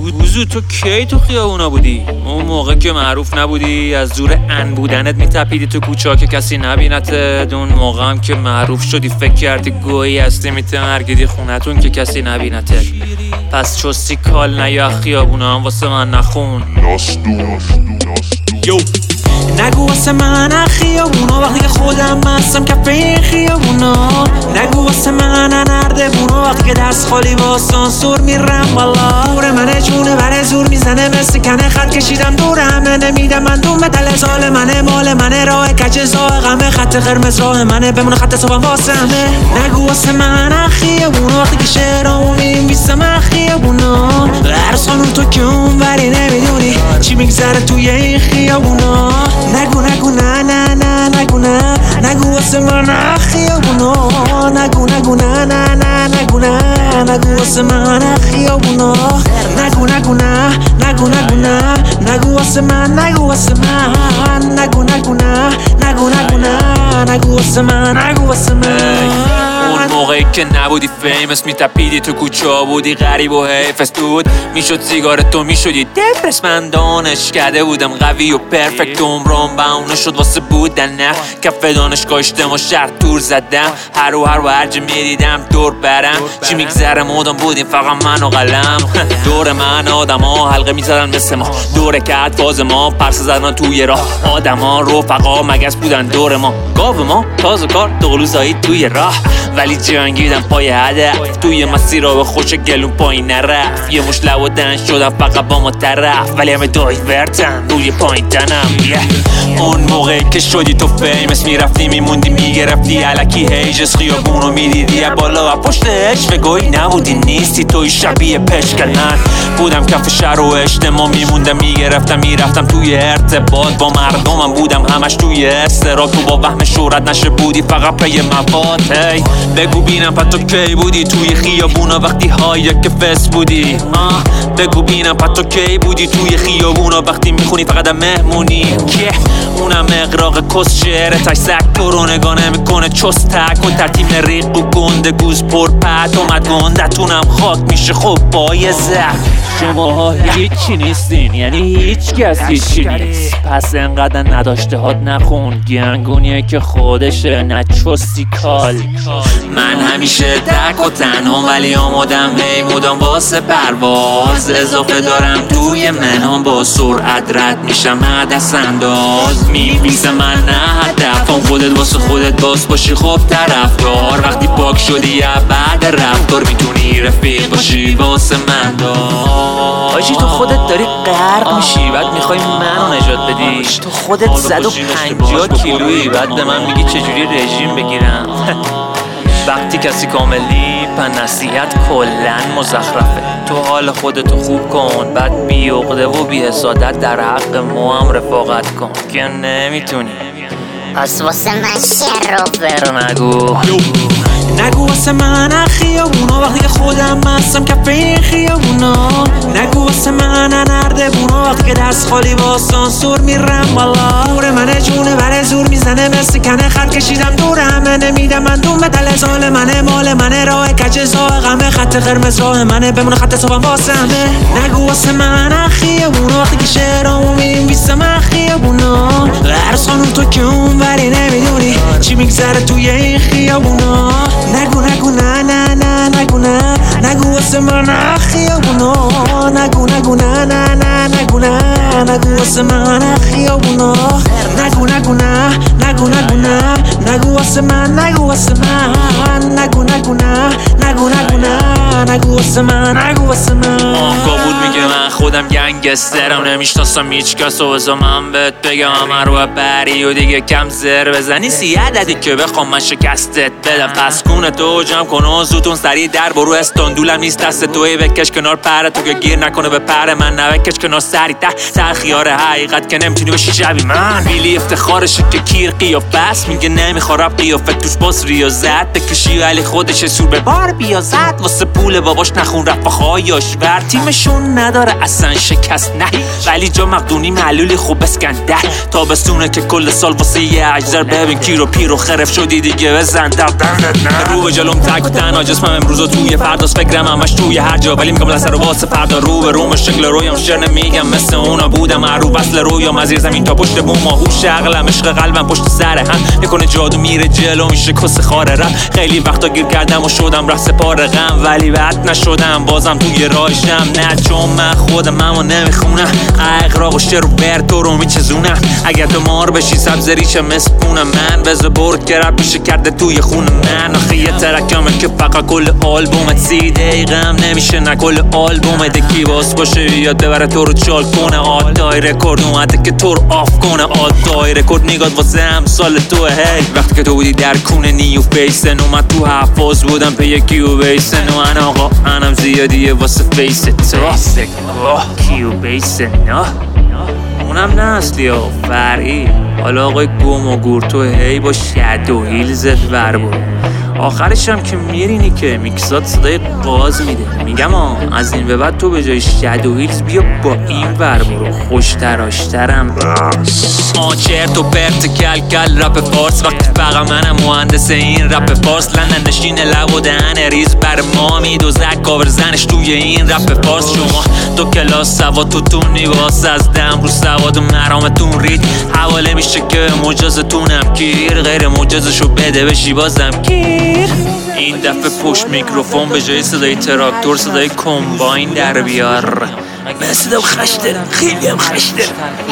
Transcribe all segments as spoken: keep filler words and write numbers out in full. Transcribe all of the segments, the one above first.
وضو تو کی تو خیابونا بودی؟ اون موقع که معروف نبودی از زور ان بودنت میتپیدی تو کوچه که کسی نبینتت. اون موقع هم که معروف شدی فکر کردی گویی هستی میتمرگیدی خونتون که کسی نبینتت. پس چستی کال نیا خیابونا هم واسه من نخون. یو نگو واسه من خیابونا وقتی که خودم مستم کف این خیابونا. نگو واسه من نردبونا وقتی که دست خالی با سانسور میرم بالا. دور منه جونه بره زور میزنه مثل کنه خط کشیدم دور همه نمیدم من دوم متل سال منه مال منه راه کچه زاغمه خط قرمز راه منه بمونه خط صبحم واسه همه. نگو واسه من خیابونا وقتی که شعرامو می‌نویسم خیابونا. هر سانون تو که اون ولی نمیدونی چی میگذره توی این خیابونا. نگو نگو نه نه نه نگو نه نگو واسه من خیابونا. نگو نگو نه نه نه نگو نه نگو واسه من خیابونا. نگو نگو نه نگو نگو نه نگو واسه من نگو واسه من. نگو نگو نه نگو نگو نه نگو واسه من نگو واسه من. اون موقعی که نبودی فیمس میتپیدی تو کوچه بودی غریب و حیفت بود. میشد سیگارت تو میشدی دپرس. من دانشکده بودم قوی و پرفکت. عمرم بهونه شد واسه بودن نه کف دانشگاه اجتماع شهر تور زدم. هر و هر و هرجا میدیدم دور برم چی میگذره مودم بودیم فقط من و قلم. دور من آدم ها حلقه میزدن مثل ما. دوره که فاز ما پرسه زدن توی راه. آدم ها رفقا مگس بودن دور ما. گاو ما تازه کار دقلوزایی توی راه ولی جنگیدم پای هدف. توی مسیر به خوش گلون پایین نرفت. یه مش لب و دن شدم فقط با ما طرف ولی همه دایی ورتن روی پایین تنم. yeah. اون موقع که شدی تو فیمس میرفتی میموندی میگرفتی علکی هیجس خیابونو میدیدی بالا و پشتش فگوی نبودی نیستی توی شبیه پشکلن. بودم کف شهر و اجتماع میموندم میگرفتم میرفتم توی ارتباط با مردمم. بودم همش توی استرا تو با وهم شهرت نشه بودی فقط پی مواد. hey. بگو بینم پس تو کی بودی توی خیابونا وقتی های که فس بودی. آه. بگو بینم پس تو کی بودی توی خیابونا وقتی میخونی فقط مهمونی. که اونم اقراق کس شعر تش سک تو رو نگاه نمیکنه چست تک و ترتیب ریق و گنده گوز پر پت اومد گندتونم خاک میشه خب پای زخم. شما هیچی نیستین یعنی هیچ کس هیچی نیست. پس انقدر نداشته هات نخون گنگونیه که خودشه نچستی کال. من همیشه تک و تنها ولی آمادم میمودم واسه پرواز. اضافه دارم توی منام با سرعت رد میشم دست انداز. میفیسم من نه هدفم خودت واسه خودت باس باشی خب طرفدار. وقتی پاک شدی یا بعد رفتار میتونی رفیق باشی واسه من دار. آجی تو خودت داری غرق میشی بعد میخوای منو نجات بدی. تو خودت صد و پنجاه کیلویی بعد به من میگی چجوری رژیم بگیرم. وقتی کسی کاملی پن نصیحت کلن مزخرفه. تو حال خودتو خوب کن بعد بی عقده و بی حسادت در حق ما هم رفاقت کن که نمیتونی. پس واسه من شعر رو فرو نگو. نگو واسه من خیابونا وقتی که خودم مستم کف این خیابونا. نگو واسه من نردبونا وقتی که دست خالی با سانسور میرم بالا. دور منه جونه بره زور میزنه مثل کنه خط کشیدم دور همه نمیدم من دوم متل سال منه مال منه راه کچه زاغمه خط قرمز راه منه بمونه خط صبحم واسه همه. نگو واسه من خیابونا وقتی که شعرامو می‌نویسم خیابونا. هر سانون تو که اون ولی نمیدونی چی میگذره توی این خیابونا. نگو نگو نه نه نه نگو نه نگو واسه من خیابونا. نگو نگو نه نه نه نگو نه نگو واسه من خیابونا. نگو نگو نه نگو نگو نه نگو واسه من نگو واسه من. نگو نگو نه نگو نگو نه نگو واسه من نگو واسه من. آنگاه بود میگه من خودم گنگسترم نمیشناسم هیچ کس و بذار من بهت بگم همه رو بری و دیگه کم زر بزنی سی عددی که بخوام من شکستت بدم. پس کونه تو جمع کن و زودتون سریع در برو استاندولم نیست دست توی بکش کنار پر تو که گیر نکنه به پر من. نبکش کنار سری ته سر خیار حقیقت که نمیتونی بشی شبی من. ولی افتخارشه که کیر قیافه است. میگه نمیخواد قیافه توش باز ریاضت بکشی ولی خودش سور به بار بیازد. واسه پول باباش نخون رفاقایاش ور تیمشون نداره اصلا شکست نه، ولی جا مقدونی معلولی خوب اسکنده. تابستونه که کل سال واسه یه اجزر ببین کی رو پیر و خرف شدی دیگه بزن در دندت. رو به جلوم تک و تنها جسمم امروز توی فرداست، فکرم همش توی هر جا ولی میگم لسه رو واسه فردا. رو به روم شکل رویم شعر نمیگم مثل اونا بودم معروف اصل رویام از زیر زمین تا پشت بوم. هوش عقلم عشق قلبم پشت سر هم میکنه جادو میره جلو میشه کس خار رم. خیلی وقتا گیر کردم و شدم راه سپار غم ولی بعد نشدم بازم توی راهشم. نه چون من خودم اما نمیخونم اقراق و شعر و برتو رو میچزونم. اگر تو مار بشی سبز ریشه مسپونم من بذار برد که رب میشه کرده توی خون من. آخه یه ترکمه که فقط کل آلبومت سی دقیقم نمیشه نه کل آلبومت. کی باز باشه یاد ببره تو رو چال کنه. آدای رکورد اومده که تو رو آف کنه. آدای رکورد نگاد واسه همسال تو هی وقتی که تو بودی در کونه نیو فیسن اومد تو حفاظ بودم پی کیو بیسن و انا آقا انم زیادیه واسه فیس تو کیو بیسن نه اونم نه اصلی ها فرعی. حالا آقای گم و گور تو هی با شد و هیلزت ور برو. آخرش هم که میرینی که میکسات صدای قاز میده. میگم آه از این به بعد تو به جای شد و هیلز بیا با این ور برو خوشتراشترم. آه چرت و پرت کل کل رپ فارس وقتی فقط منم مهندس این رپ فارس. لندن نشین لب و دهن ریز بر ما میدوزد کاور زنش توی این رپ فارس. شما تو کلاس سواد تو تونی واسه از دم رو سواد و مرامتون رید حواله میشه که مجازتونم گیر غیر مجازشو بده بشی بازم گیر. این دفعه پشت میکروفون به جای صدای تراکتور صدای کمباین در بیار. من صدام خشته خیلی هم خشته.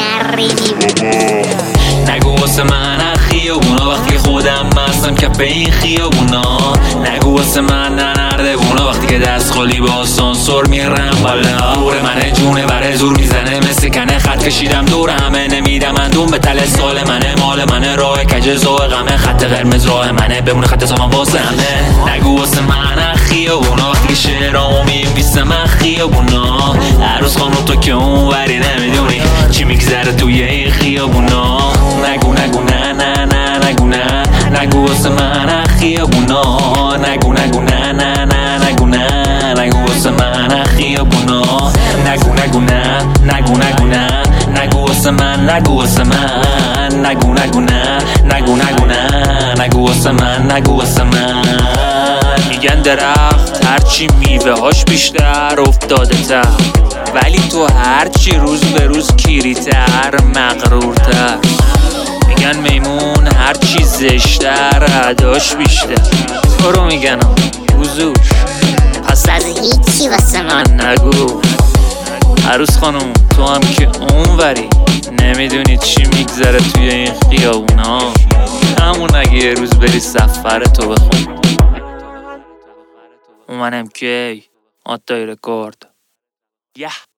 نگو واسه من خیابونا وقتی خودم مستم کف این خیابونا. نگو واسه من ننرده بونا وقتی که دست خالی با آسانسور میرم بالا. دور منه جونه بره زور میزنه مثل کنه خط کشیدم دور همه نمیدم اندون به تل سال منه مال منه راه کجزا غمه خط قرمز راه منه بمونه خط سامان واسه همه. نگو واسه من خیابونا وقتی که شعرامو می‌نویسم من خیابونا. عروس خانم تو که اون وری نمیدونی چی میگذره توی این خیابونا. نگو نگو نه نه نه نگو نه نگو واسه من خیابونا. نگو نگو نه نه نه نگو نه نگو واسه من خیابونا. نگو نگو نه نگو نگو نه نگو واسه من نگو واسه من. نگو نگو نه نگو نگو نه نگو واسه من نگو واسه من. میگن درخت هرچی میوه هاش بیشتر افتاده تر ولی تو هرچی روز به روز کیریتر مغرورتر. میگن میمون هرچی زشتر عداش بیشتر. تو رو میگن وزوش پس از هیچی واسه من نگو. عروس خانم تو هم که اون وری نمیدونی چی میگذره توی این خیابونا. همون اگه یه روز بری سفر تو بخون. اومنم کی آتای رکورد. یه